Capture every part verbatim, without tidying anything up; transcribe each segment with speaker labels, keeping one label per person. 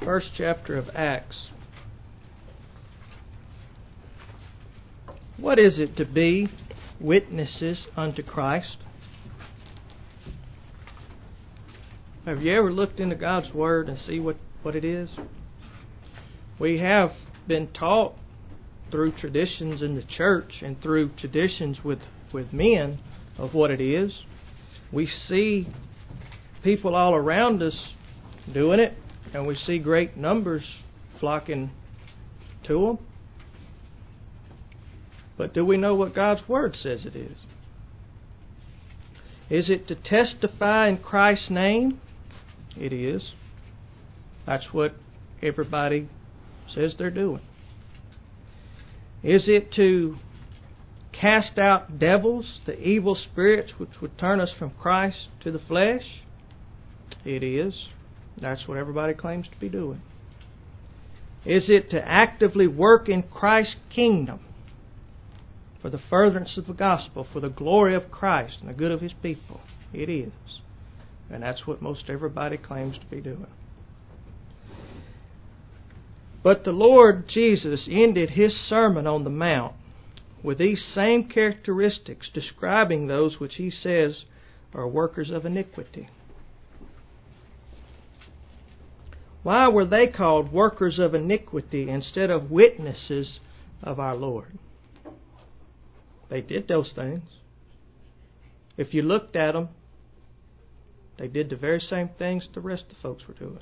Speaker 1: first chapter of Acts. What is it to be witnesses unto Christ? Have you ever looked into God's Word and see what, what it is? We have been taught through traditions in the church and through traditions with, with men of what it is. We see people all around us doing it, and we see great numbers flocking to them. But do we know what God's Word says it is? Is it to testify in Christ's name? It is. That's what everybody says they're doing. Is it to cast out devils, the evil spirits which would turn us from Christ to the flesh? It is. That's what everybody claims to be doing. Is it to actively work in Christ's kingdom for the furtherance of the gospel, for the glory of Christ and the good of His people? It is. And that's what most everybody claims to be doing. But the Lord Jesus ended His Sermon on the Mount with these same characteristics, describing those which He says are workers of iniquity. Why were they called workers of iniquity instead of witnesses of our Lord? They did those things. If you looked at them, they did the very same things the rest of the folks were doing.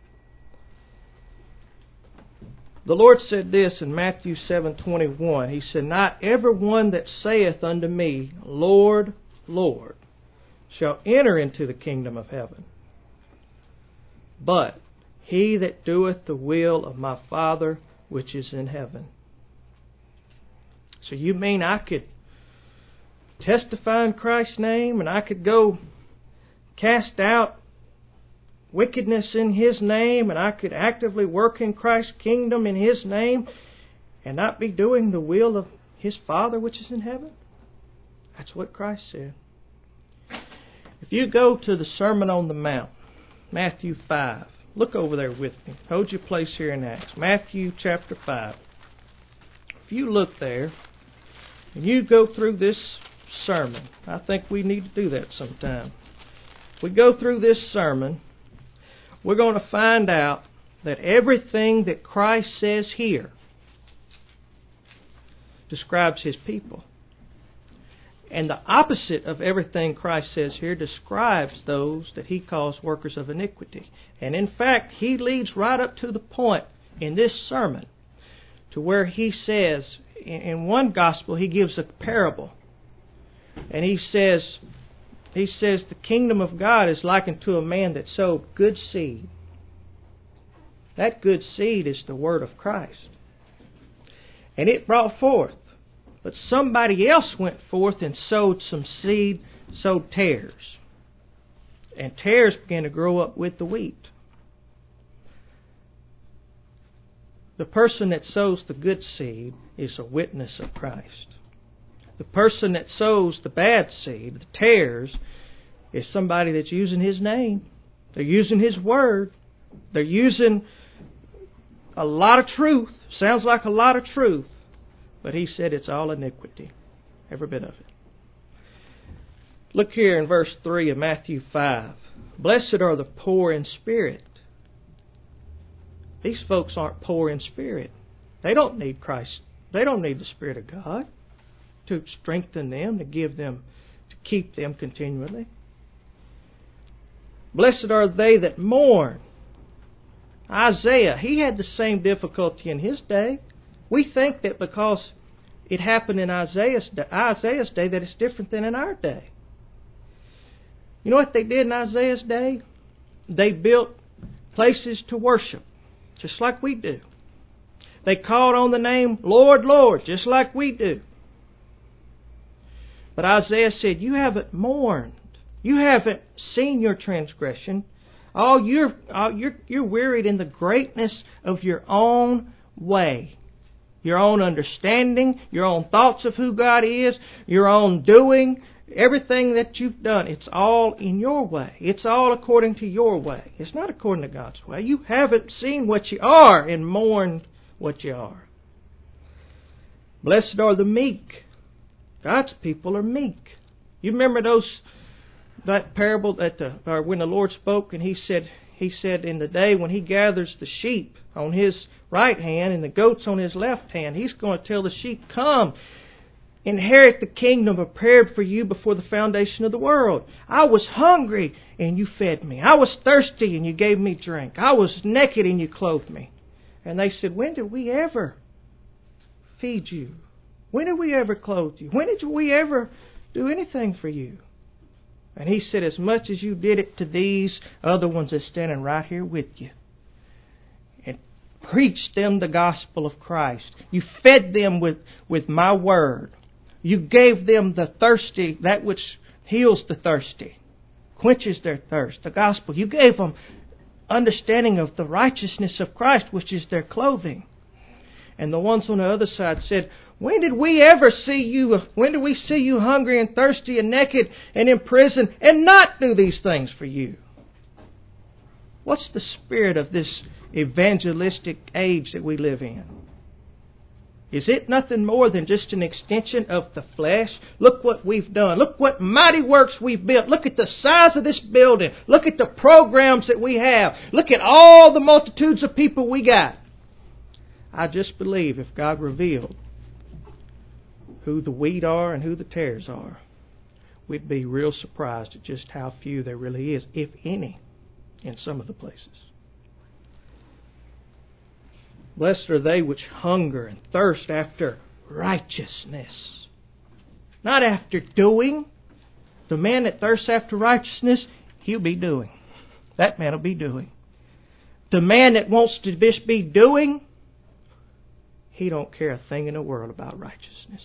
Speaker 1: The Lord said this in Matthew seven twenty-one. He said, "Not every one that saith unto me, Lord, Lord, shall enter into the kingdom of heaven, but he that doeth the will of my Father which is in heaven." So you mean I could testify in Christ's name and I could go cast out wickedness in His name and I could actively work in Christ's kingdom in His name and not be doing the will of His Father which is in heaven? That's what Christ said. If you go to the Sermon on the Mount, Matthew five, look over there with me. Hold your place here in Acts. Matthew chapter five. If you look there and you go through this sermon, I think we need to do that sometime. If we go through this sermon, we're going to find out that everything that Christ says here describes His people. And the opposite of everything Christ says here describes those that He calls workers of iniquity. And in fact, He leads right up to the point in this sermon to where He says, in one gospel, He gives a parable. And He says, He says the kingdom of God is likened to a man that sowed good seed. That good seed is the word of Christ. And it brought forth. But somebody else went forth and sowed some seed, sowed tares. And tares began to grow up with the wheat. The person that sows the good seed is a witness of Christ. The person that sows the bad seed, the tares, is somebody that's using His name. They're using His word. They're using a lot of truth. Sounds like a lot of truth. But He said it's all iniquity. Every bit of it. Look here in verse three of Matthew five. "Blessed are the poor in spirit." These folks aren't poor in spirit. They don't need Christ. They don't need the Spirit of God to strengthen them, to give them, to keep them continually. "Blessed are they that mourn." Isaiah, he had the same difficulty in his day. We think that because it happened in Isaiah's, Isaiah's day that it's different than in our day. You know what they did in Isaiah's day? They built places to worship, just like we do. They called on the name Lord, Lord, just like we do. But Isaiah said, you haven't mourned. You haven't seen your transgression. All you're, all you're, you're wearied in the greatness of your own way. Your own understanding, your own thoughts of who God is, your own doing, Everything that you've done, it's all in your way. It's all according to your way. It's not according to God's way. You haven't seen what you are and mourned what you are. Blessed are the meek. God's people are meek. You remember those that parable that the, or when the Lord spoke and He said, He said, in the day when He gathers the sheep on His right hand and the goats on His left hand, He's going to tell the sheep, come, inherit the kingdom prepared for you before the foundation of the world. I was hungry and you fed me. I was thirsty and you gave me drink. I was naked and you clothed me. And they said, when did we ever feed you? When did we ever clothe you? When did we ever do anything for you? And He said, as much as you did it to these other ones that's standing right here with you. And preached them the gospel of Christ. You fed them with, with my word. You gave them the thirsty, that which heals the thirsty, quenches their thirst, the gospel. You gave them understanding of the righteousness of Christ, which is their clothing. And the ones on the other side said, when did we ever see you, when did we see you hungry and thirsty and naked and in prison and not do these things for you? What's the spirit of this evangelistic age that we live in? Is it nothing more than just an extension of the flesh? Look what we've done. Look what mighty works we've built. Look at the size of this building. Look at the programs that we have. Look at all the multitudes of people we got. I just believe if God revealed who the wheat are and who the tares are, we'd be real surprised at just how few there really is, if any, in some of the places. Blessed are they which hunger and thirst after righteousness. Not after doing. The man that thirsts after righteousness, he'll be doing. That man will be doing. The man that wants to just be doing, he don't care a thing in the world about righteousness.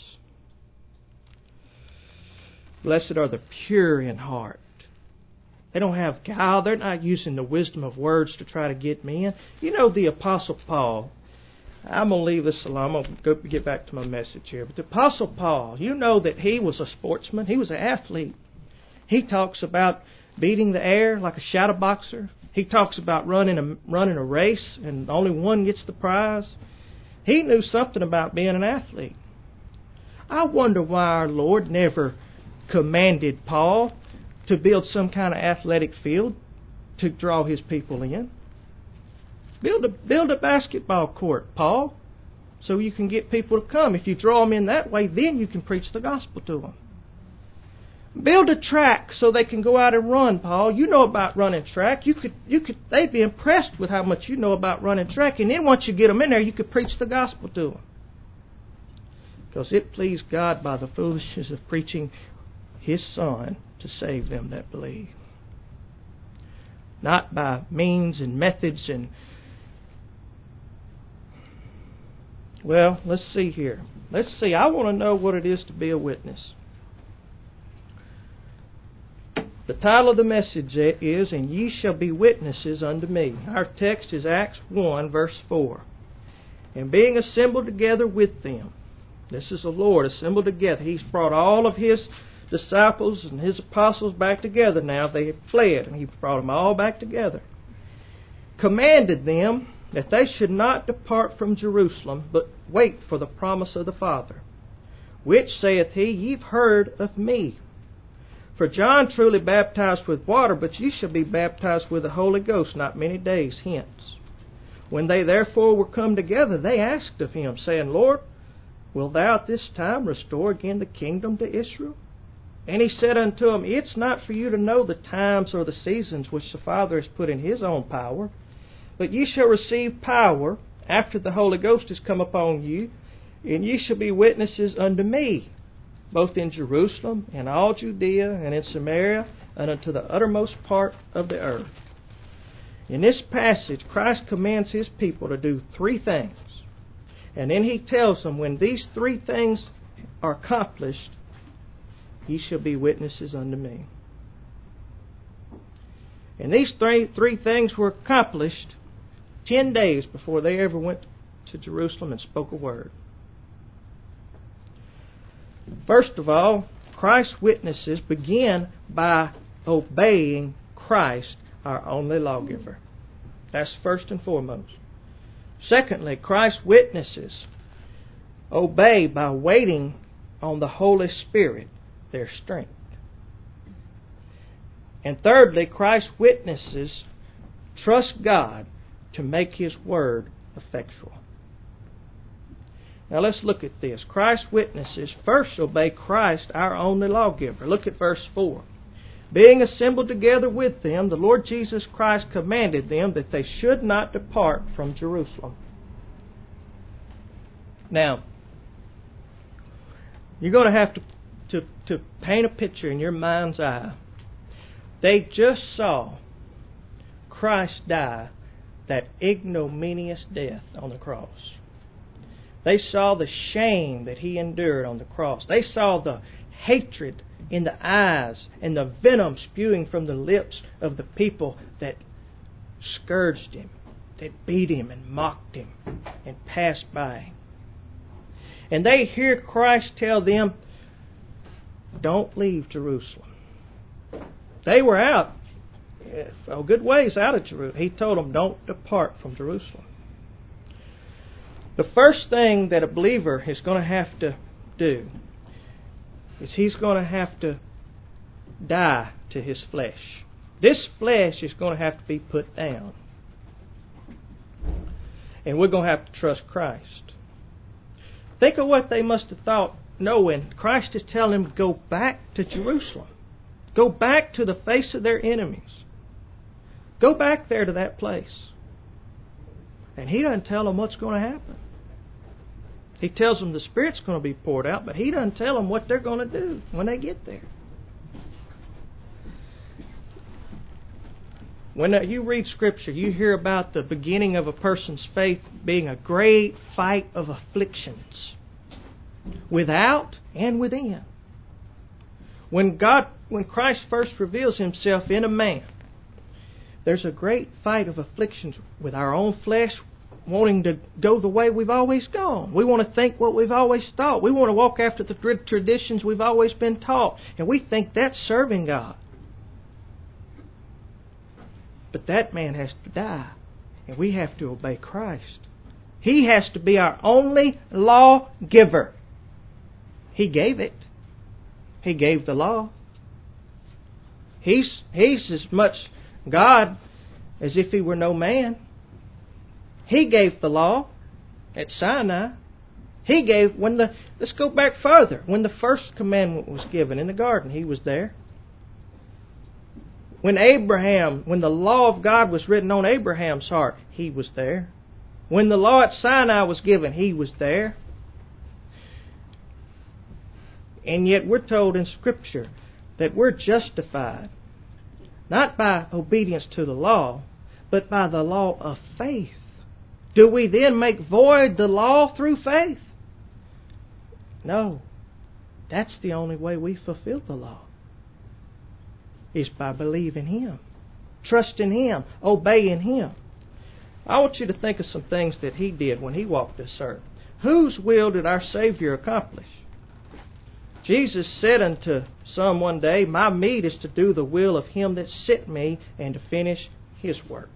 Speaker 1: Blessed are the pure in heart. They don't have guile. They're not using the wisdom of words to try to get me in. You know the Apostle Paul. I'm going to leave this alone. I'm going to go get back to my message here. But the Apostle Paul, you know that he was a sportsman. He was an athlete. He talks about beating the air like a shadow boxer. He talks about running a, running a race and only one gets the prize. He knew something about being an athlete. I wonder why our Lord never commanded Paul to build some kind of athletic field to draw His people in. Build a, build a basketball court, Paul, so you can get people to come. If you draw them in that way, then you can preach the gospel to them. Build a track so they can go out and run, Paul. You know about running track. You could, you could. They'd be impressed with how much you know about running track. And then once you get them in there, you could preach the gospel to them. Because it pleased God by the foolishness of preaching His Son to save them that believe. Not by means and methods and... Well, let's see here. Let's see. I want to know what it is to be a witness. The title of the message is, And ye shall be witnesses unto me. Our text is Acts one, verse four. And being assembled together with them. This is the Lord assembled together. He's brought all of His disciples and His apostles back together now. They had fled, and He brought them all back together. Commanded them that they should not depart from Jerusalem, but wait for the promise of the Father, which, saith He, ye've heard of me. For John truly baptized with water, but ye shall be baptized with the Holy Ghost not many days hence. When they therefore were come together, they asked of Him, saying, Lord, wilt Thou at this time restore again the kingdom to Israel? And He said unto them, It's not for you to know the times or the seasons which the Father has put in His own power, but ye shall receive power after the Holy Ghost is come upon you, and ye shall be witnesses unto me, both in Jerusalem and all Judea and in Samaria and unto the uttermost part of the earth. In this passage, Christ commands His people to do three things. And then He tells them, when these three things are accomplished, ye shall be witnesses unto me. And these three, three things were accomplished ten days before they ever went to Jerusalem and spoke a word. First of all, Christ's witnesses begin by obeying Christ, our only lawgiver. That's first and foremost. Secondly, Christ's witnesses obey by waiting on the Holy Spirit, their strength. And thirdly, Christ's witnesses trust God to make His word effectual. Now let's look at this. Christ's witnesses first obey Christ, our only lawgiver. Look at verse four. Being assembled together with them, the Lord Jesus Christ commanded them that they should not depart from Jerusalem. Now, you're going to have to, to, to paint a picture in your mind's eye. They just saw Christ die that ignominious death on the cross. They saw the shame that He endured on the cross. They saw the hatred in the eyes and the venom spewing from the lips of the people that scourged Him, that beat Him and mocked Him and passed by. And they hear Christ tell them, don't leave Jerusalem. They were out, a good ways out of Jerusalem. He told them, don't depart from Jerusalem. The first thing that a believer is going to have to do is he's going to have to die to his flesh. This flesh is going to have to be put down. And we're going to have to trust Christ. Think of what they must have thought knowing Christ is telling them to go back to Jerusalem. Go back to the face of their enemies. Go back there to that place. And He doesn't tell them what's going to happen. He tells them the Spirit's going to be poured out, but He doesn't tell them what they're going to do when they get there. When you read Scripture, you hear about the beginning of a person's faith being a great fight of afflictions, without and within. When God, when Christ first reveals Himself in a man, there's a great fight of afflictions with our own flesh, wanting to go the way we've always gone. We want to think what we've always thought. We want to walk after the traditions we've always been taught. And we think that's serving God. But that man has to die. And we have to obey Christ. He has to be our only lawgiver. He gave it. He gave the law. He's, he's as much God as if He were no man. He gave the law at Sinai. He gave, when the, let's go back further. When the first commandment was given in the garden, He was there. When Abraham, when the law of God was written on Abraham's heart, He was there. When the law at Sinai was given, He was there. And yet we're told in Scripture that we're justified not by obedience to the law, but by the law of faith. Do we then make void the law through faith? No. That's the only way we fulfill the law, is by believing Him, trusting Him, obeying Him. I want you to think of some things that He did when He walked this earth. Whose will did our Savior accomplish? Jesus said unto some one day, my meat is to do the will of Him that sent me and to finish His work.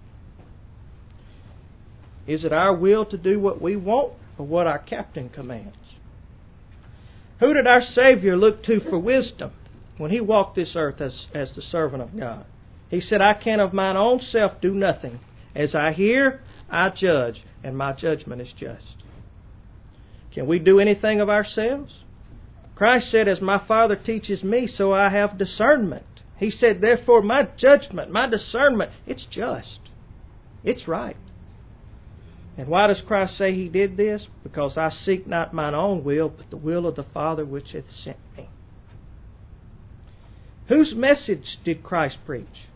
Speaker 1: Is it our will to do what we want or what our captain commands? Who did our Savior look to for wisdom when He walked this earth as, as the servant of God? He said, I can of mine own self do nothing. As I hear, I judge, and my judgment is just. Can we do anything of ourselves? Christ said, as my Father teaches me, so I have discernment. He said, therefore, my judgment, my discernment, it's just. It's right. And why does Christ say He did this? Because I seek not mine own will, but the will of the Father which hath sent me. Whose message did Christ preach?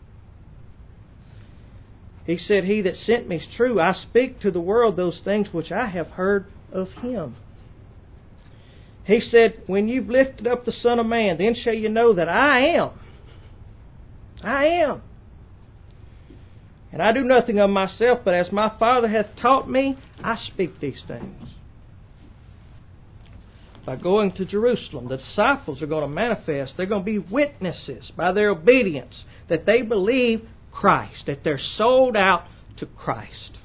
Speaker 1: He said, He that sent me is true. I speak to the world those things which I have heard of Him. He said, when you've lifted up the Son of Man, then shall you know that I am. I am. And I do nothing of myself, but as my Father hath taught me, I speak these things. by going to Jerusalem. The disciples are going to manifest. They're going to be witnesses by their obedience that they believe Christ, that they're sold out to Christ.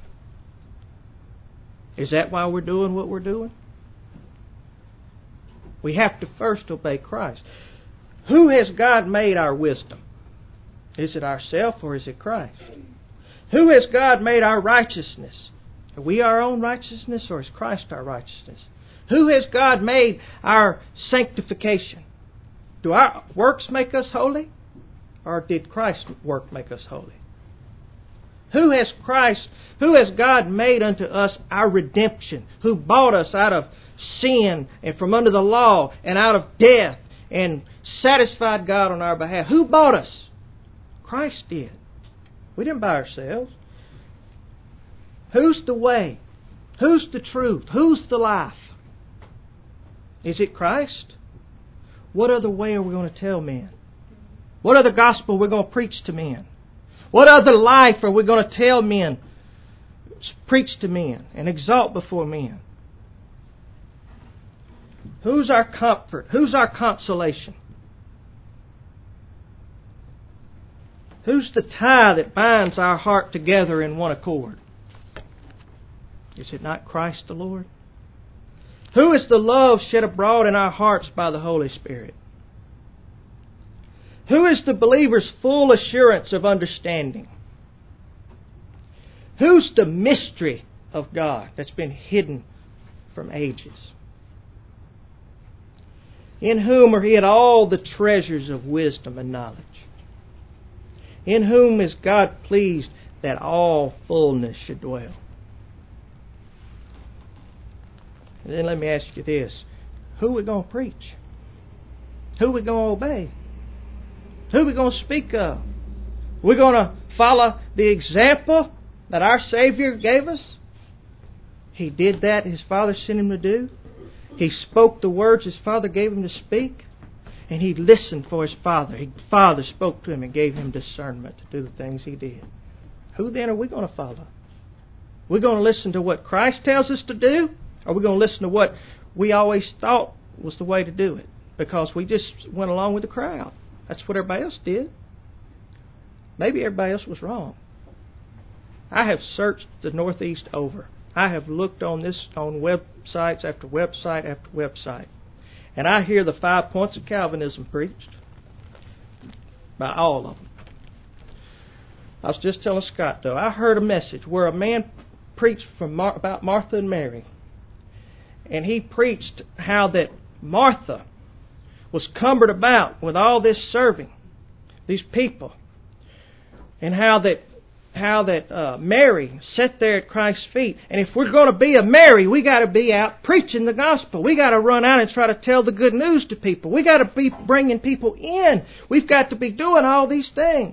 Speaker 1: Is that why we're doing what we're doing? We have to first obey Christ. Who has God made our wisdom? Is it ourselves or is it Christ? Who has God made our righteousness? Are we our own righteousness or is Christ our righteousness? Who has God made our sanctification? Do our works make us holy? Or did Christ's work make us holy? Who has Christ, who has God made unto us our redemption? Who bought us out of sin and from under the law and out of death and satisfied God on our behalf? Who bought us? Christ did. We didn't buy ourselves. Who's the way? Who's the truth? Who's the life? Is it Christ? What other way are we going to tell men? What other gospel we're going to preach to men? What other life are we going to tell men, preach to men, and exalt before men? Who's our comfort? Who's our consolation? Who's the tie that binds our heart together in one accord? Is it not Christ the Lord? Who is the love shed abroad in our hearts by the Holy Spirit? Who is the believer's full assurance of understanding? Who's the mystery of God that's been hidden from ages? In whom are hid all the treasures of wisdom and knowledge? In whom is God pleased that all fullness should dwell? And then let me ask you this. Who are we going to preach? Who are we going to obey? Who are we going to speak of? We're going to follow the example that our Savior gave us. He did that His Father sent Him to do. He spoke the words His Father gave Him to speak. And He listened for His Father. His Father spoke to Him and gave Him discernment to do the things He did. Who then are we going to follow? We're going to listen to what Christ tells us to do? Or are we going to listen to what we always thought was the way to do it? Because we just went along with the crowd. That's what everybody else did. Maybe everybody else was wrong. I have searched the Northeast over. I have looked on this on websites after website after website. And I hear the five points of Calvinism preached by all of them. I was just telling Scott, though, I heard a message where a man preached from Mar- about Martha and Mary. And he preached how that Martha was cumbered about with all this serving, these people. And how that how that uh, Mary sat there at Christ's feet. And if we're going to be a Mary, we got to be out preaching the gospel. We got to run out and try to tell the good news to people. We got to be bringing people in. We've got to be doing all these things.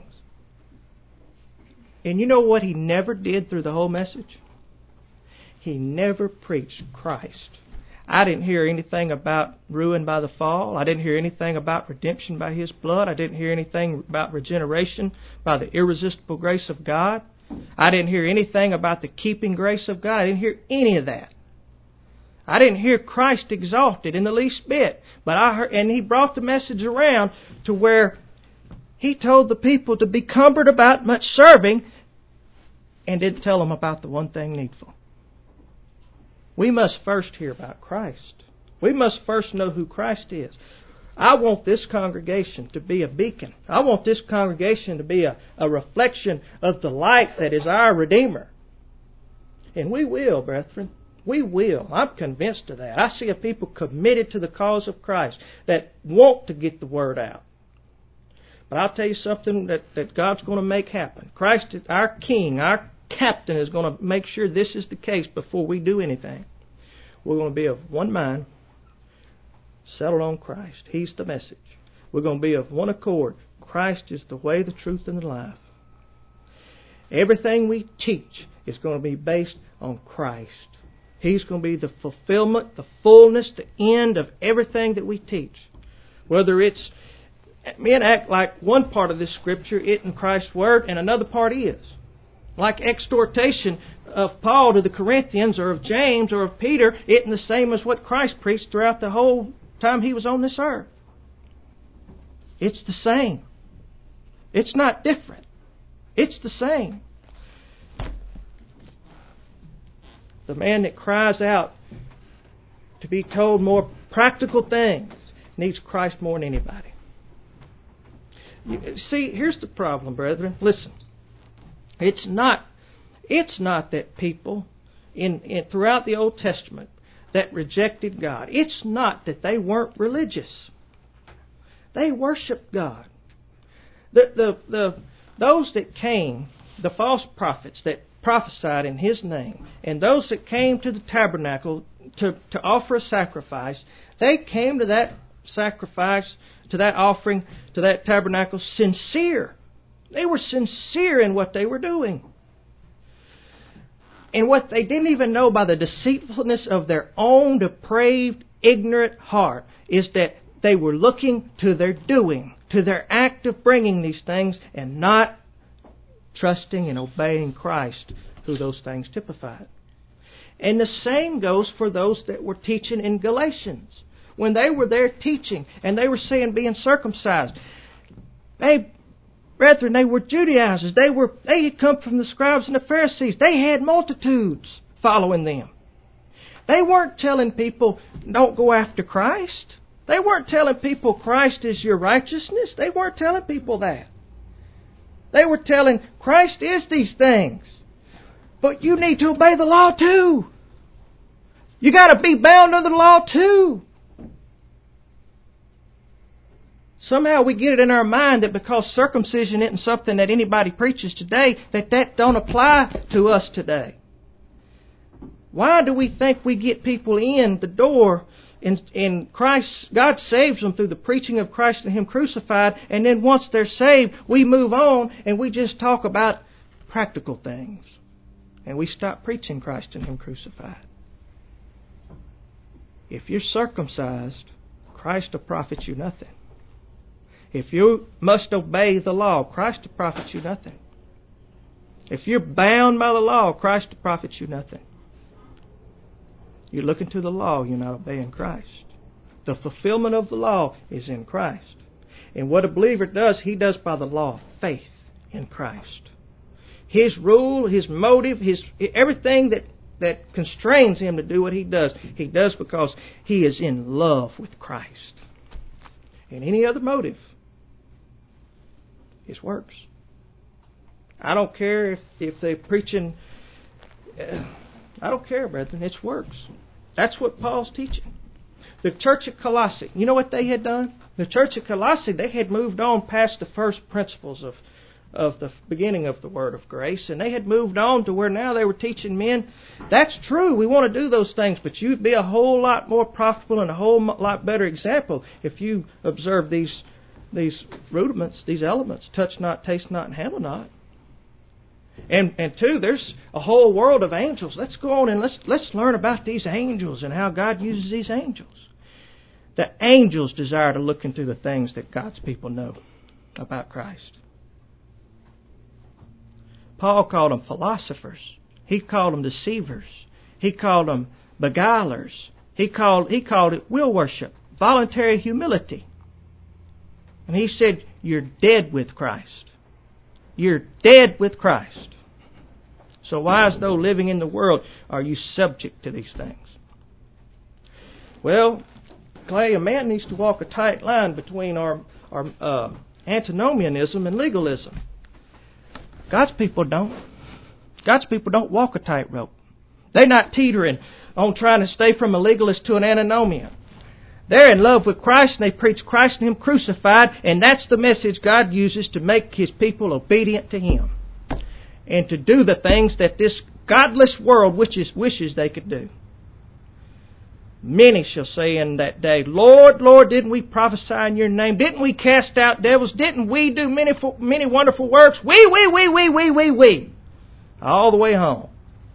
Speaker 1: And you know what he never did through the whole message? He never preached Christ. I didn't hear anything about ruin by the fall. I didn't hear anything about redemption by His blood. I didn't hear anything about regeneration by the irresistible grace of God. I didn't hear anything about the keeping grace of God. I didn't hear any of that. I didn't hear Christ exalted in the least bit. But I heard, and He brought the message around to where He told the people to be cumbered about much serving and didn't tell them about the one thing needful. We must first hear about Christ. We must first know who Christ is. I want this congregation to be a beacon. I want this congregation to be a, a reflection of the light that is our Redeemer. And we will, brethren. We will. I'm convinced of that. I see a people committed to the cause of Christ that want to get the word out. But I'll tell you something that, that God's going to make happen. Christ is our King, our Captain is going to make sure this is the case before we do anything. We're going to be of one mind, settled on Christ. He's the message. We're going to be of one accord. Christ is the way, the truth, and the life. Everything we teach is going to be based on Christ. He's going to be the fulfillment, the fullness, the end of everything that we teach. Whether it's, men act like one part of this Scripture isn't Christ's Word and another part is. like exhortation of Paul to the Corinthians or of James or of Peter isn't the same as what Christ preached throughout the whole time He was on this earth. It's the same. It's not different. It's the same. The man that cries out to be told more practical things needs Christ more than anybody. You, see, here's the problem, brethren. Listen. It's not it's not that people in, in throughout the Old Testament that rejected God. It's not that they weren't religious. They worshiped God. The the the those that came, the false prophets that prophesied in His name, and those that came to the tabernacle to, to offer a sacrifice, they came to that sacrifice, to that offering, to that tabernacle sincere. They were sincere in what they were doing. And what they didn't even know by the deceitfulness of their own depraved, ignorant heart is that they were looking to their doing, to their act of bringing these things, and not trusting and obeying Christ who those things typified. And the same goes for those that were teaching in Galatians. When they were there teaching and they were saying being circumcised, they, brethren, they were Judaizers. They were they had come from the scribes and the Pharisees. They had multitudes following them. They weren't telling people, don't go after Christ. They weren't telling people Christ is your righteousness. They weren't telling people that. They were telling Christ is these things. But you need to obey the law too. You got to be bound under the law too. Somehow we get it in our mind that because circumcision isn't something that anybody preaches today, that that don't apply to us today. Why do we think we get people in the door and, and Christ, God saves them through the preaching of Christ and Him crucified, and then once they're saved, we move on and we just talk about practical things. And we stop preaching Christ and Him crucified. If you're circumcised, Christ will profit you nothing. If you must obey the law, Christ will profit you nothing. If you're bound by the law, Christ will profit you nothing. You're looking to the law, you're not obeying Christ. The fulfillment of the law is in Christ. And what a believer does, he does by the law of faith in Christ. His rule, his motive, his everything that, that constrains him to do what he does, he does because he is in love with Christ. And any other motive is works. I don't care if, if they're preaching... Uh, I don't care, brethren. It's works. That's what Paul's teaching. The church at Colossae, you know what they had done? The church at Colossae, they had moved on past the first principles of, of the beginning of the word of grace, and they had moved on to where now they were teaching men, that's true, we want to do those things, but you'd be a whole lot more profitable and a whole lot better example if you observe these, these rudiments, these elements, touch not, taste not, and handle not. And and two, there's a whole world of angels. Let's go on and let's let's learn about these angels and how God uses these angels. The angels desire to look into the things that God's people know about Christ. Paul called them philosophers. He called them deceivers. He called them beguilers. He called he called it will worship, voluntary humility. And he said, you're dead with Christ. You're dead with Christ. So why, as though living in the world, are you subject to these things? Well, Clay, a man needs to walk a tight line between our, our uh, antinomianism and legalism. God's people don't. God's people don't walk a tightrope. They're not teetering on trying to stay from a legalist to an antinomian. They're in love with Christ and they preach Christ and Him crucified, and that's the message God uses to make His people obedient to Him and to do the things that this godless world wishes, wishes they could do. Many shall say in that day, Lord, Lord, didn't we prophesy in Your name? Didn't we cast out devils? Didn't we do many, many wonderful works? We, we, we, we, we, we, we. All the way home.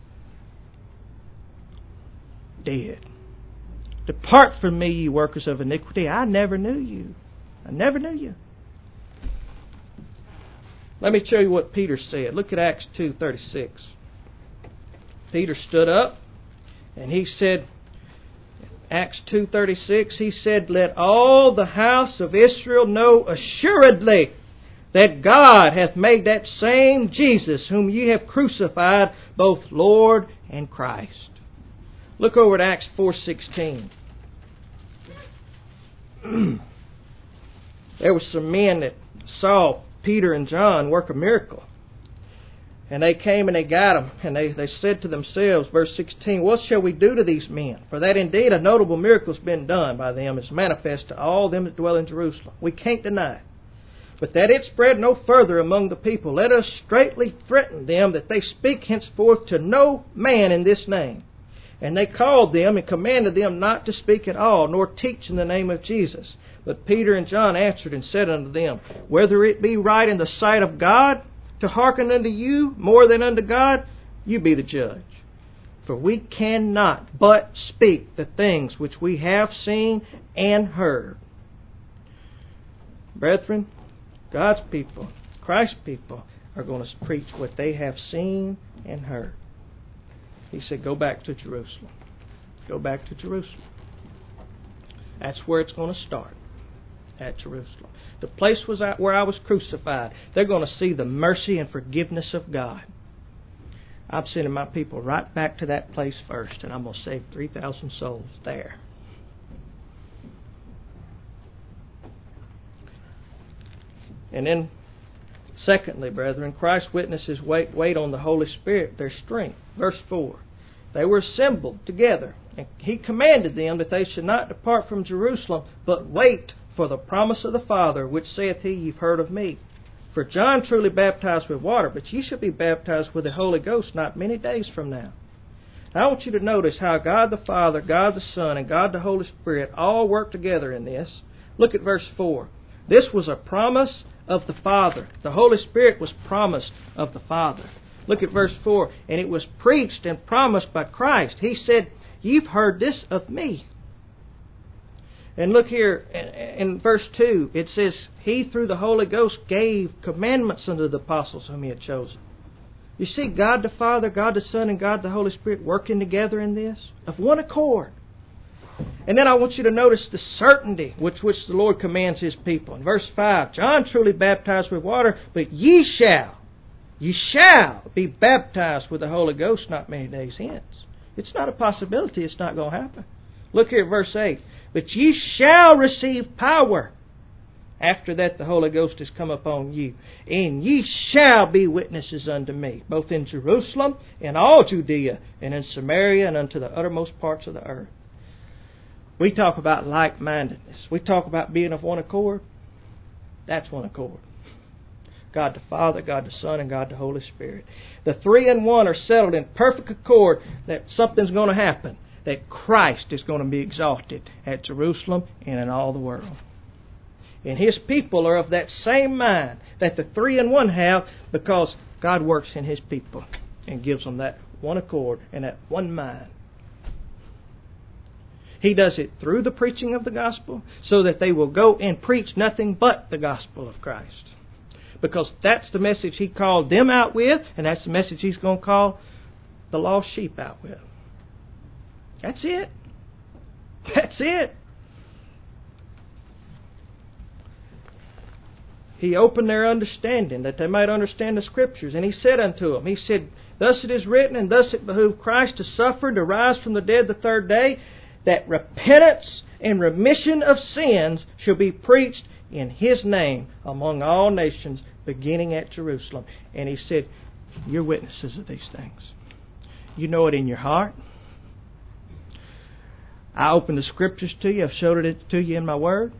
Speaker 1: Dead. Depart from me, you workers of iniquity. I never knew you. I never knew you. Let me show you what Peter said. Look at Acts two thirty-six. Peter stood up and he said, Acts two thirty-six, he said, "Let all the house of Israel know assuredly that God hath made that same Jesus whom ye have crucified both Lord and Christ." Look over at Acts four sixteen. There were some men that saw Peter and John work a miracle. And they came and they got them, and they, they said to themselves, verse sixteen, "What shall we do to these men? For that indeed a notable miracle has been done by them, is manifest to all them that dwell in Jerusalem. We can't deny it. But that it spread no further among the people, let us straitly threaten them that they speak henceforth to no man in this name." And they called them and commanded them not to speak at all, nor teach in the name of Jesus. But Peter and John answered and said unto them, "Whether it be right in the sight of God to hearken unto you more than unto God, you be the judge. For we cannot but speak the things which we have seen and heard." Brethren, God's people, Christ's people, are going to preach what they have seen and heard. He said, go back to Jerusalem. Go back to Jerusalem. That's where it's going to start. At Jerusalem. The place was where I was crucified. They're going to see the mercy and forgiveness of God. I'm sending my people right back to that place first, and I'm going to save three thousand souls there. And then, secondly, brethren, Christ's witnesses wait, wait on the Holy Spirit, their strength. Verse four. They were assembled together, and He commanded them that they should not depart from Jerusalem, but wait for the promise of the Father, which saith He, You've heard of me. For John truly baptized with water, but ye shall be baptized with the Holy Ghost not many days from now. Now I want you to notice how God the Father, God the Son, and God the Holy Spirit all work together in this. Look at verse four. This was a promise of the Father. The Holy Spirit was promised of the Father. Look at verse four. "And it was preached and promised by Christ." He said, "You've heard this of me." And look here in verse two, it says, "He through the Holy Ghost gave commandments unto the apostles whom He had chosen." You see God the Father, God the Son, and God the Holy Spirit working together in this, of one accord. And then I want you to notice the certainty with which the Lord commands His people. In verse five, "John truly baptized with water, but ye shall, ye shall be baptized with the Holy Ghost not many days hence." It's not a possibility, it's not going to happen. Look here at verse eight. "But ye shall receive power. After that the Holy Ghost is come upon you. And ye shall be witnesses unto me, both in Jerusalem, and all Judea, and in Samaria, and unto the uttermost parts of the earth." We talk about like-mindedness. We talk about being of one accord. That's one accord. God the Father, God the Son, and God the Holy Spirit. The three in one are settled in perfect accord that something's going to happen. That Christ is going to be exalted at Jerusalem and in all the world. And His people are of that same mind that the three in one have, because God works in His people and gives them that one accord and that one mind. He does it through the preaching of the gospel, so that they will go and preach nothing but the gospel of Christ. Because that's the message He called them out with, and that's the message He's going to call the lost sheep out with. That's it. That's it. He opened their understanding, that they might understand the Scriptures. And He said unto them, He said, "Thus it is written, and thus it behooved Christ to suffer and to rise from the dead the third day, that repentance and remission of sins shall be preached in His name among all nations, beginning at Jerusalem." And He said, you're witnesses of these things. You know it in your heart. I opened the Scriptures to you. I've showed it to you in my Word.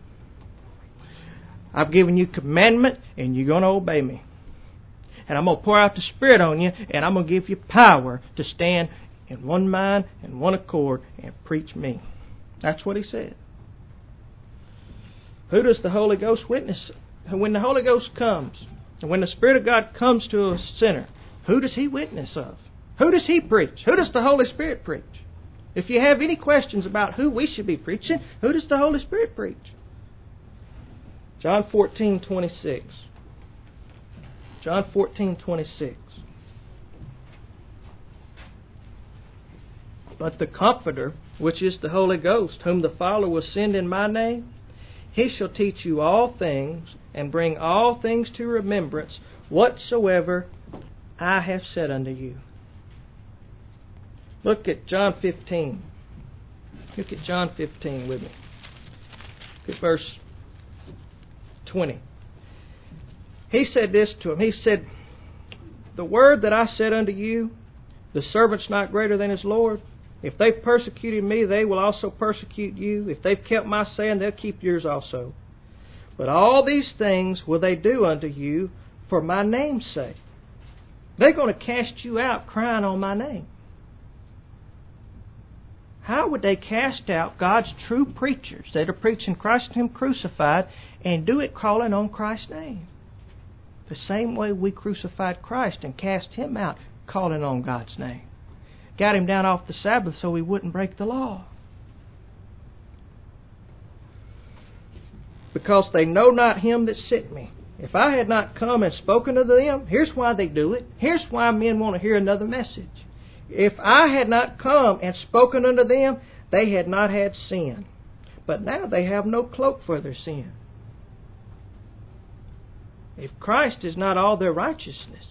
Speaker 1: I've given you commandment, and you're going to obey me. And I'm going to pour out the Spirit on you, and I'm going to give you power to stand in one mind and one accord and preach me. That's what He said. Who does the Holy Ghost witness? When the Holy Ghost comes, and when the Spirit of God comes to a sinner, who does He witness of? Who does He preach? Who does the Holy Spirit preach? If you have any questions about who we should be preaching, who does the Holy Spirit preach? John fourteen twenty-six. John fourteen twenty-six. But the Comforter, which is the Holy Ghost, whom the Father will send in my name, He shall teach you all things, and bring all things to remembrance, whatsoever I have said unto you. Look at John fifteen. Look at John fifteen with me. Look at verse twenty. He said this to him. He said, the word that I said unto you, the servant's not greater than his Lord. If they've persecuted me, they will also persecute you. If they've kept my saying, they'll keep yours also. But all these things will they do unto you for my name's sake. They're going to cast you out crying on my name. How would they cast out God's true preachers that are preaching Christ and Him crucified and do it calling on Christ's name? The same way we crucified Christ and cast Him out calling on God's name. Got Him down off the Sabbath so He wouldn't break the law. Because they know not Him that sent me. If I had not come and spoken to them, here's why they do it. Here's why men want to hear another message. If I had not come and spoken unto them, they had not had sin. But now they have no cloak for their sin. If Christ is not all their righteousness,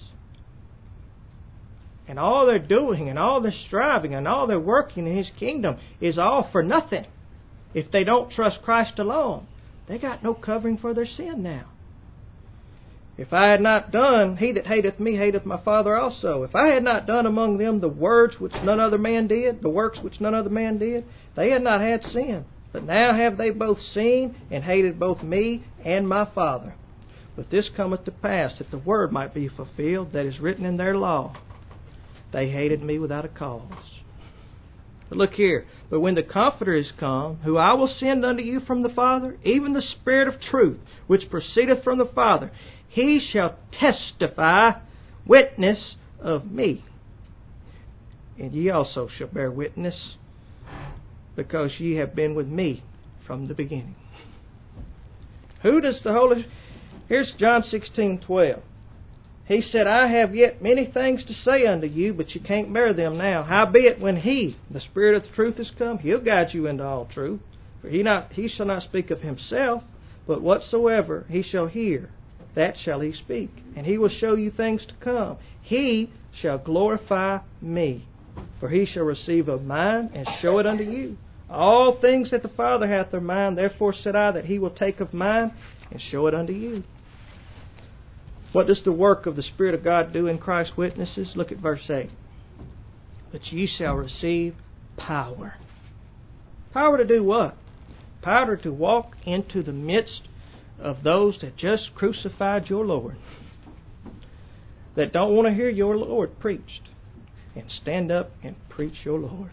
Speaker 1: and all they're doing, and all they're striving, and all they're working in His kingdom is all for nothing, if they don't trust Christ alone, they got no covering for their sin now. If I had not done, he that hateth me hateth my Father also. If I had not done among them the words which none other man did, the works which none other man did, they had not had sin. But now have they both seen and hated both me and my Father. But this cometh to pass, that the word might be fulfilled that is written in their law. They hated me without a cause. But look here. But when the Comforter is come, who I will send unto you from the Father, even the Spirit of truth, which proceedeth from the Father, He shall testify witness of me. And ye also shall bear witness, because ye have been with me from the beginning. Who does the Holy... Here's John sixteen twelve. He said, I have yet many things to say unto you, but you can't bear them now. Howbeit, when He, the Spirit of the truth, is come, He'll guide you into all truth. For he, not, he shall not speak of Himself, but whatsoever He shall hear, that shall He speak. And He will show you things to come. He shall glorify me, for He shall receive of mine, and show it unto you. All things that the Father hath are mine, therefore said I, that He will take of mine, and show it unto you. What does the work of the Spirit of God do in Christ's witnesses? Look at verse eight. But ye shall receive power. Power to do what? Power to walk into the midst of those that just crucified your Lord, that don't want to hear your Lord preached, and stand up and preach your Lord.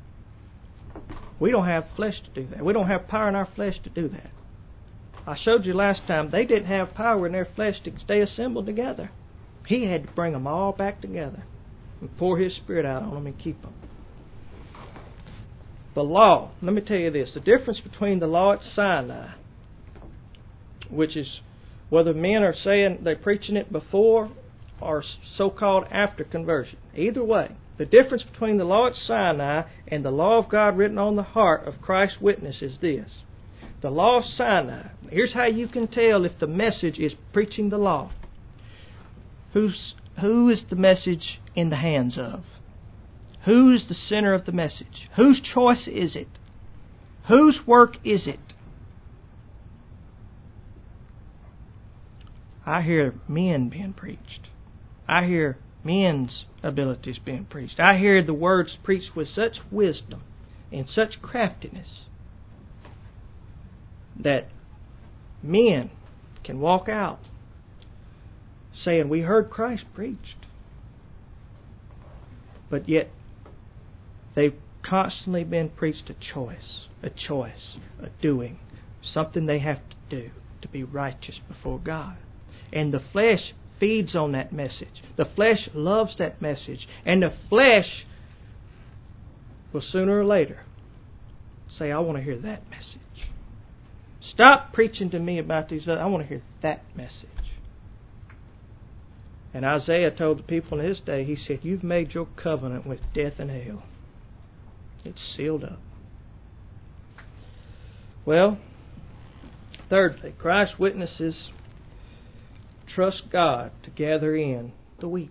Speaker 1: We don't have flesh to do that. We don't have power in our flesh to do that. I showed you last time, they didn't have power in their flesh to stay assembled together. He had to bring them all back together and pour His Spirit out on them and keep them. The law, let me tell you this, the difference between the law at Sinai, which is whether men are saying they're preaching it before or so-called after conversion. Either way, the difference between the law at Sinai and the law of God written on the heart of Christ's witness is this. The law of Sinai. Here's how you can tell if the message is preaching the law. Who's, who is the message in the hands of? Who is the center of the message? Whose choice is it? Whose work is it? I hear men being preached. I hear men's abilities being preached. I hear the words preached with such wisdom and such craftiness that men can walk out saying, we heard Christ preached. But yet they've constantly been preached a choice, a choice, a doing, something they have to do to be righteous before God. And the flesh feeds on that message. The flesh loves that message. And the flesh will sooner or later say, I want to hear that message. Stop preaching to me about these other. I want to hear that message. And Isaiah told the people in his day, he said, you've made your covenant with death and hell. It's sealed up. Well, thirdly, Christ's witnesses trust God to gather in the wheat.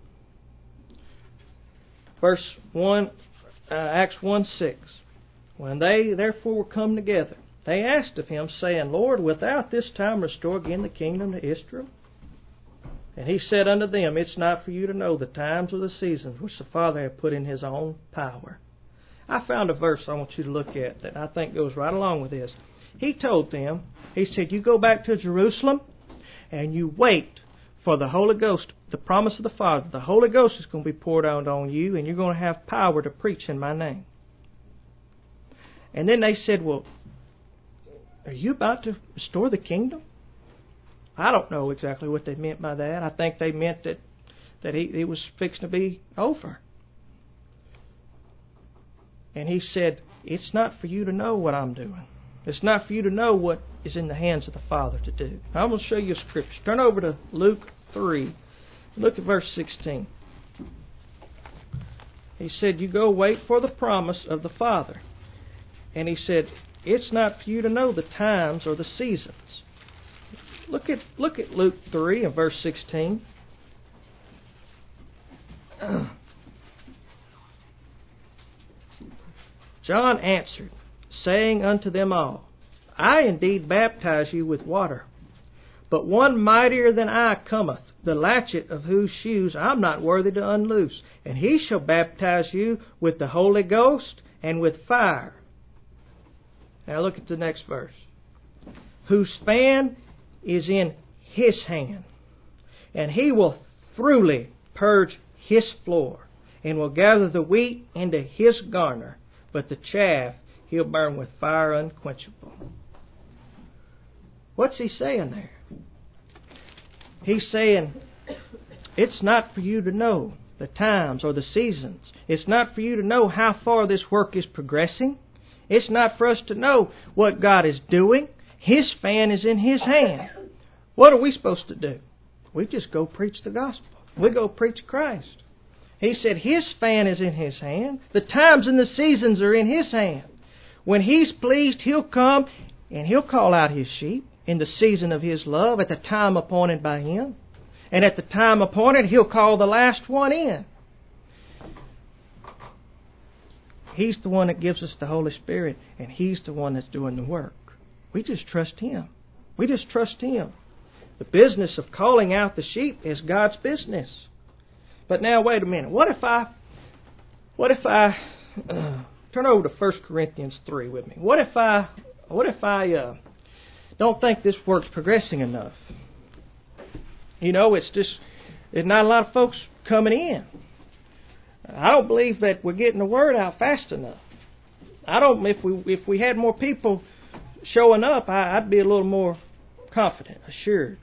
Speaker 1: Verse one, uh, Acts one six. When they therefore were come together, they asked of him, saying, Lord, wilt thou at this time restore again the kingdom to Israel? And he said unto them, It's not for you to know the times or the seasons which the Father hath put in his own power. I found a verse I want you to look at that I think goes right along with this. He told them, he said, you go back to Jerusalem and you wait for the Holy Ghost, the promise of the Father. The Holy Ghost is going to be poured out on you and you're going to have power to preach in my name. And then they said, well, are you about to restore the kingdom? I don't know exactly what they meant by that. I think they meant that, that he, it was fixing to be over. And he said, it's not for you to know what I'm doing. It's not for you to know what is in the hands of the Father to do. I'm going to show you a scripture. Turn over to Luke three. Look at verse sixteen. He said, you go wait for the promise of the Father. And he said, it's not for you to know the times or the seasons. Look at look at Luke three and verse sixteen. John answered, saying unto them all, I indeed baptize you with water, but one mightier than I cometh, the latchet of whose shoes I'm not worthy to unloose, and he shall baptize you with the Holy Ghost and with fire. Now look at the next verse. Whose span is in his hand, and he will thoroughly purge his floor, and will gather the wheat into his garner, but the chaff he'll burn with fire unquenchable. What's he saying there? He's saying, it's not for you to know the times or the seasons. It's not for you to know how far this work is progressing. It's not for us to know what God is doing. His fan is in his hand. What are we supposed to do? We just go preach the gospel. We go preach Christ. He said his fan is in his hand. The times and the seasons are in his hand. When he's pleased, he'll come and he'll call out his sheep in the season of his love, at the time appointed by him. And at the time appointed, he'll call the last one in. He's the one that gives us the Holy Spirit, and he's the one that's doing the work. We just trust him. We just trust him. The business of calling out the sheep is God's business. But now, wait a minute. What if I, what if I, uh, turn over to First Corinthians three with me. What if I, what if I uh, don't think this work's progressing enough? You know, it's just, there's not a lot of folks coming in. I don't believe that we're getting the word out fast enough. I don't, if we, if we had more people showing up, I, I'd be a little more confident, assured.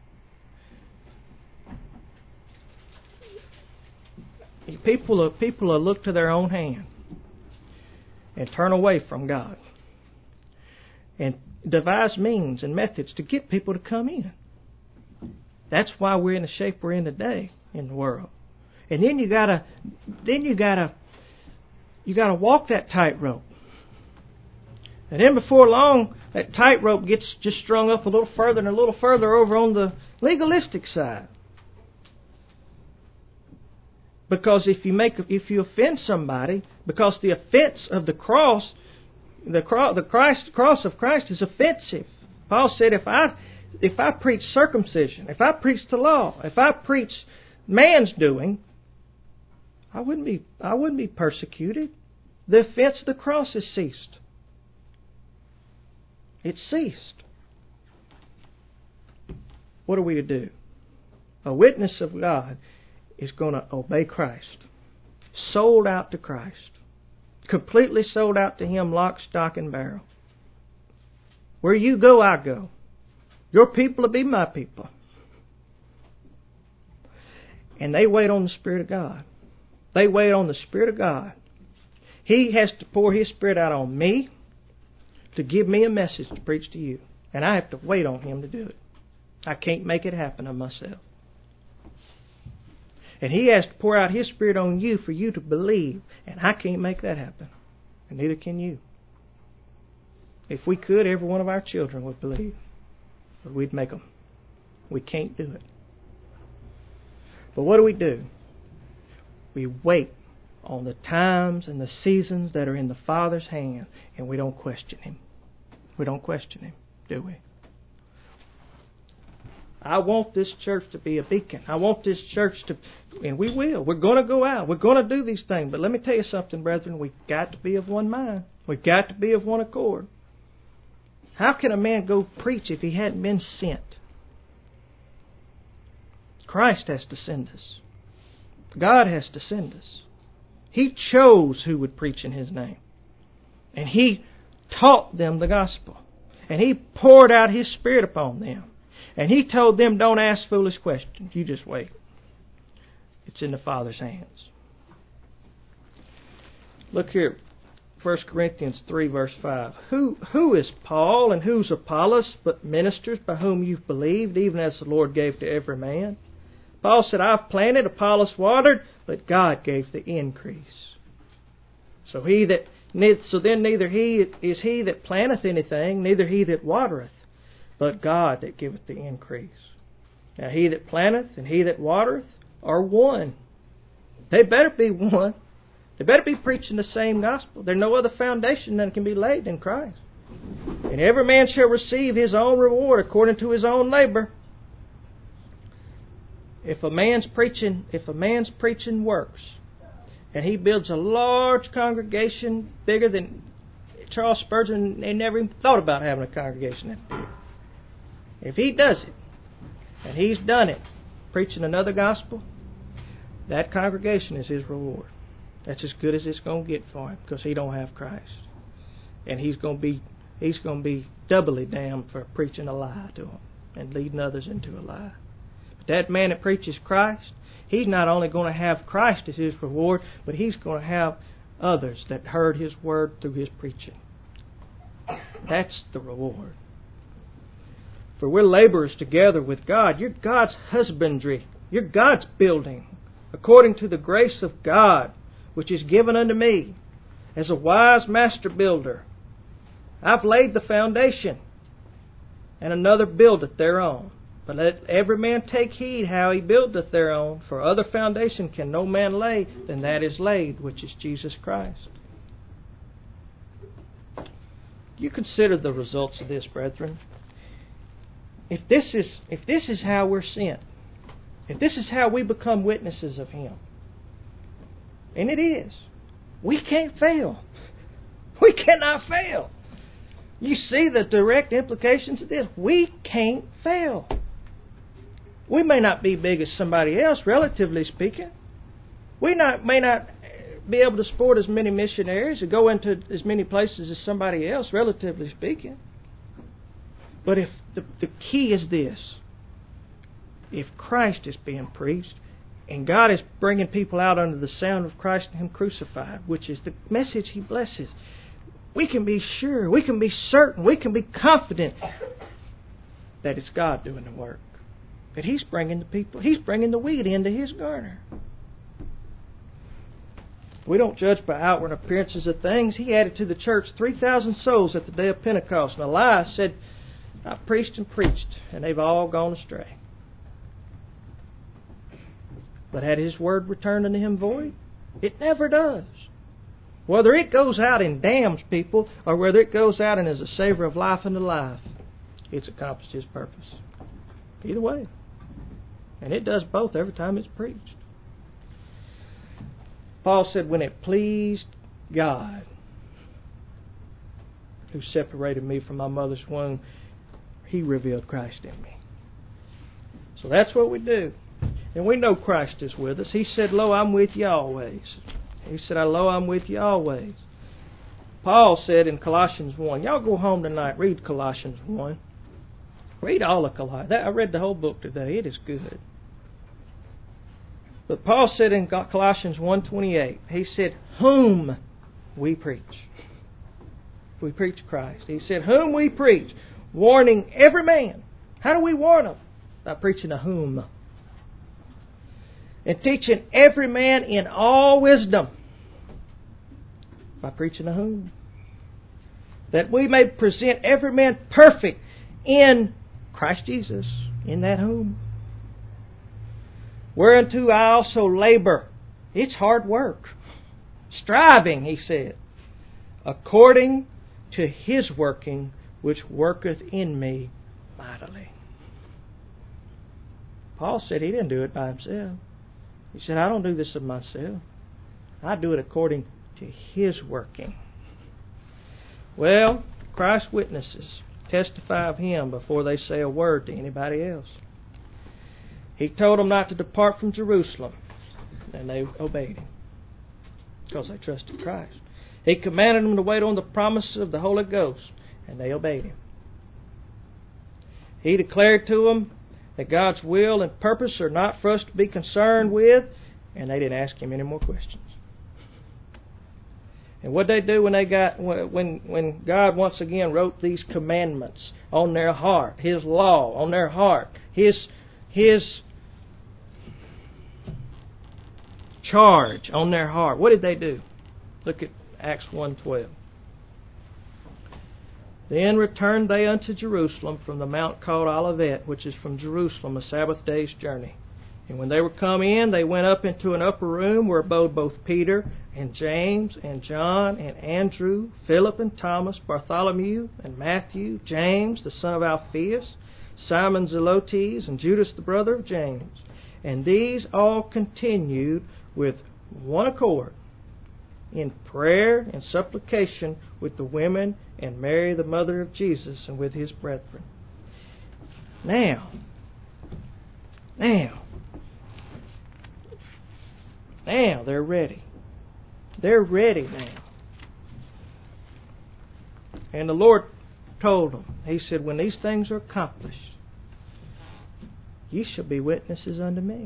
Speaker 1: People will, people will look to their own hand and turn away from God and devise means and methods to get people to come in. That's why we're in the shape we're in today in the world. And then you gotta, then you gotta, you gotta walk that tightrope. And then before long, that tightrope gets just strung up a little further and a little further over on the legalistic side. Because if you make, if you offend somebody, because the offense of the cross, the cross, the Christ, cross of Christ is offensive. Paul said, if I, if I preach circumcision, if I preach the law, if I preach man's doing, I wouldn't be, I wouldn't be persecuted. The offense of the cross has ceased. It ceased. What are we to do? A witness of God is going to obey Christ. Sold out to Christ. Completely sold out to him, lock, stock, and barrel. Where you go, I go. Your people will be my people. And they wait on the Spirit of God. They wait on the Spirit of God. He has to pour his Spirit out on me to give me a message to preach to you. And I have to wait on him to do it. I can't make it happen of myself. And He has to pour out His Spirit on you for you to believe. And I can't make that happen. And neither can you. If we could, every one of our children would believe. But we'd make them. We can't do it. But what do we do? We wait on the times and the seasons that are in the Father's hand, and we don't question Him. We don't question Him, do we? I want this church to be a beacon. I want this church to, and we will. We're going to go out. We're going to do these things. But let me tell you something, brethren. We've got to be of one mind. We've got to be of one accord. How can a man go preach if he hadn't been sent? Christ has to send us. God has to send us. He chose who would preach in His name. And He taught them the gospel. And He poured out His Spirit upon them. And He told them, don't ask foolish questions. You just wait. It's in the Father's hands. Look here. First Corinthians three, verse five. Who, who is Paul and who's Apollos but ministers by whom you've believed, even as the Lord gave to every man? Paul said, I've planted, Apollos watered, but God gave the increase. So he that so then neither he is he that planteth anything, neither he that watereth, but God that giveth the increase. Now he that planteth and he that watereth are one. They better be one. They better be preaching the same gospel. There's no other foundation that can be laid in Christ. And every man shall receive his own reward according to his own labor. If a man's preaching, if a man's preaching works, and he builds a large congregation bigger than Charles Spurgeon, they never even thought about having a congregation that big. If he does it, and he's done it, preaching another gospel, that congregation is his reward. That's as good as it's going to get for him, because he don't have Christ, and he's going to be he's going to be doubly damned for preaching a lie to them and leading others into a lie. But that man that preaches Christ, he's not only going to have Christ as his reward, but he's going to have others that heard His word through his preaching. That's the reward. For we're laborers together with God. You're God's husbandry. You're God's building, according to the grace of God, which is given unto me as a wise master builder. I've laid the foundation, and another buildeth thereon. But let every man take heed how he buildeth thereon, for other foundation can no man lay than that is laid, which is Jesus Christ. You consider the results of this, brethren. If this is if this is how we're sent, if this is how we become witnesses of Him, and it is, we can't fail. We cannot fail. You see the direct implications of this. We can't fail. We may not be big as somebody else, relatively speaking. We not may not be able to support as many missionaries or go into as many places as somebody else, relatively speaking. But if the, the key is this, if Christ is being preached, and God is bringing people out under the sound of Christ and Him crucified, which is the message He blesses, we can be sure, we can be certain, we can be confident that it's God doing the work. That He's bringing the people, He's bringing the wheat into His garner. We don't judge by outward appearances of things. He added to the church three thousand souls at the day of Pentecost. And Elias said, I preached and preached, and they've all gone astray. But had His word returned unto Him void? It never does. Whether it goes out and damns people, or whether it goes out and is a savor of life unto life, it's accomplished His purpose. Either way. And it does both every time it's preached. Paul said, when it pleased God, who separated me from my mother's womb, He revealed Christ in me. So that's what we do. And we know Christ is with us. He said, lo, I'm with you always. He said, lo, I'm with you always. Paul said in Colossians one, y'all go home tonight, read Colossians one. Read all of Colossians. I read the whole book today. It is good. But Paul said in Colossians one twenty-eight, he said, whom we preach. We preach Christ. He said, whom we preach, warning every man. How do we warn them? By preaching a whom. and teaching every man in all wisdom. By preaching a whom? That we may present every man perfect in Christ Jesus, in that whom. Whereunto I also labor. It's hard work. Striving, he said, according to His working, which worketh in me mightily. Paul said he didn't do it by himself. He said, I don't do this of myself. I do it according to His working. Well, Christ's witnesses testify of Him before they say a word to anybody else. He told them not to depart from Jerusalem, and they obeyed Him because they trusted Christ. He commanded them to wait on the promise of the Holy Ghost, and they obeyed Him. He declared to them that God's will and purpose are not for us to be concerned with, and they didn't ask Him any more questions. And what they do when they got when when God once again wrote these commandments on their heart, His law on their heart, His His charge on their heart, what did they do? Look at Acts one twelve. Then returned they unto Jerusalem from the mount called Olivet, which is from Jerusalem a Sabbath day's journey. And when they were come in, they went up into an upper room where abode both Peter and James and John and Andrew, Philip and Thomas, Bartholomew and Matthew, James the son of Alphaeus, Simon Zelotes, and Judas the brother of James. And these all continued with one accord in prayer and supplication with the women and Mary the mother of Jesus and with His brethren. Now, now, now they're ready. They're ready now. And the Lord told them, He said, when these things are accomplished, ye shall be witnesses unto me.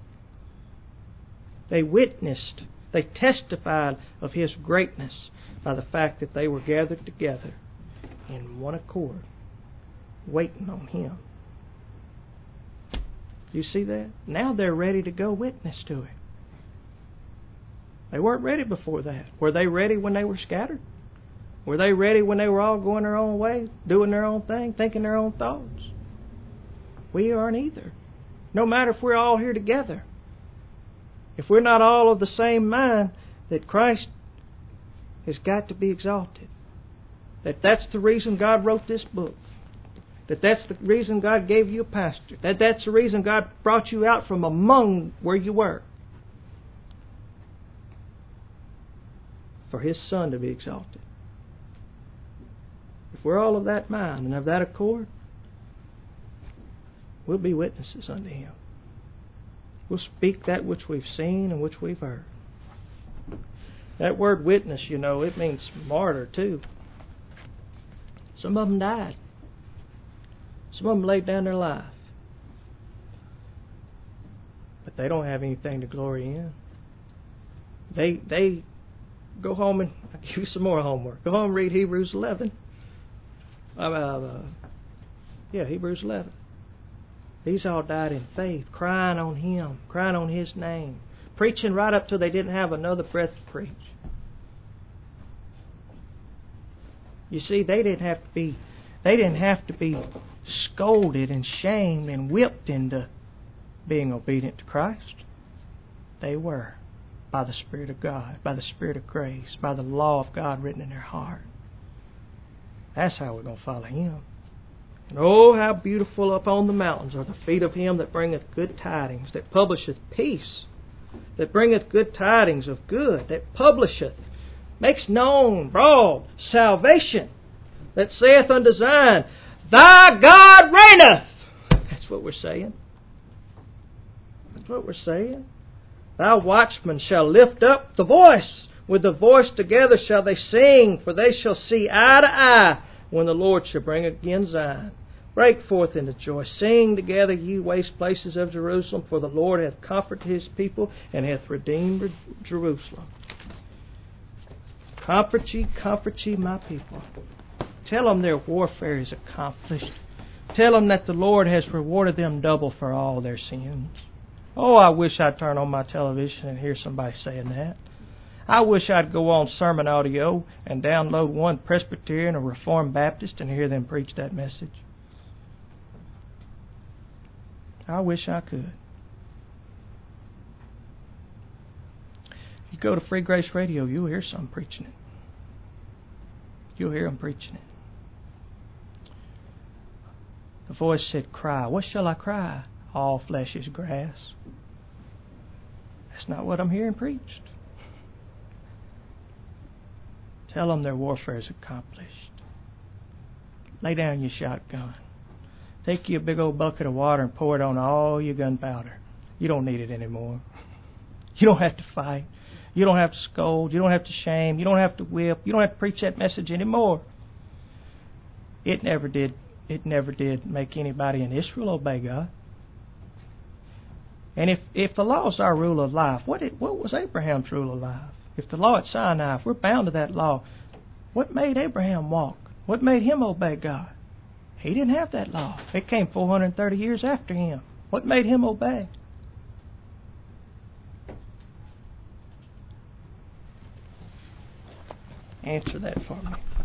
Speaker 1: They witnessed, they testified of His greatness by the fact that they were gathered together in one accord, waiting on Him. You see that? Now they're ready to go witness to Him. They weren't ready before that. Were they ready when they were scattered? Were they ready when they were all going their own way, doing their own thing, thinking their own thoughts? We aren't either. No matter if we're all here together. If we're not all of the same mind, that Christ has got to be exalted. That that's the reason God wrote this book. That that's the reason God gave you a pastor. That that's the reason God brought you out from among where you were. For His Son to be exalted. If we're all of that mind and of that accord, we'll be witnesses unto Him. We'll speak that which we've seen and which we've heard. That word witness, you know, it means martyr too. Some of them died. Some of them laid down their life. But they don't have anything to glory in. They they go home and I'll give you some more homework. Go home and read Hebrews eleven. Uh, uh, yeah, Hebrews eleven. These all died in faith, crying on Him, crying on His name, preaching right up till they didn't have another breath to preach. You see, they didn't have to be, they didn't have to be scolded and shamed and whipped into being obedient to Christ. They were, by the Spirit of God, by the Spirit of grace, by the law of God written in their heart. That's how we're going to follow Him. And oh, how beautiful upon the mountains are the feet of Him that bringeth good tidings, that publisheth peace, that bringeth good tidings of good, that publisheth, makes known, broad, salvation, that saith unto Zion, Thy God reigneth. That's what we're saying. That's what we're saying. Thy watchmen shall lift up the voice. With the voice together shall they sing, for they shall see eye to eye when the Lord shall bring again Zion. Break forth into joy. Sing together, ye waste places of Jerusalem, for the Lord hath comforted His people and hath redeemed Jerusalem. Comfort ye, comfort ye, my people. Tell them their warfare is accomplished. Tell them that the Lord has rewarded them double for all their sins. Oh, I wish I'd turn on my television and hear somebody saying that. I wish I'd go on Sermon Audio and download one Presbyterian or Reformed Baptist and hear them preach that message. I wish I could. If you go to Free Grace Radio, you'll hear some preaching it. You'll hear them preaching it. The voice said, cry. What shall I cry? All flesh is grass. That's not what I'm hearing preached. Tell them their warfare is accomplished. Lay down your shotgun. Take you a big old bucket of water and pour it on all your gunpowder. You don't need it anymore. You don't have to fight. You don't have to scold. You don't have to shame. You don't have to whip. You don't have to preach that message anymore. It never did. It never did make anybody in Israel obey God. And if, if the law is our rule of life, what it, what was Abraham's rule of life? If the law at Sinai, if we're bound to that law, what made Abraham walk? What made him obey God? He didn't have that law. It came four hundred thirty years after him. What made him obey? Answer that for me.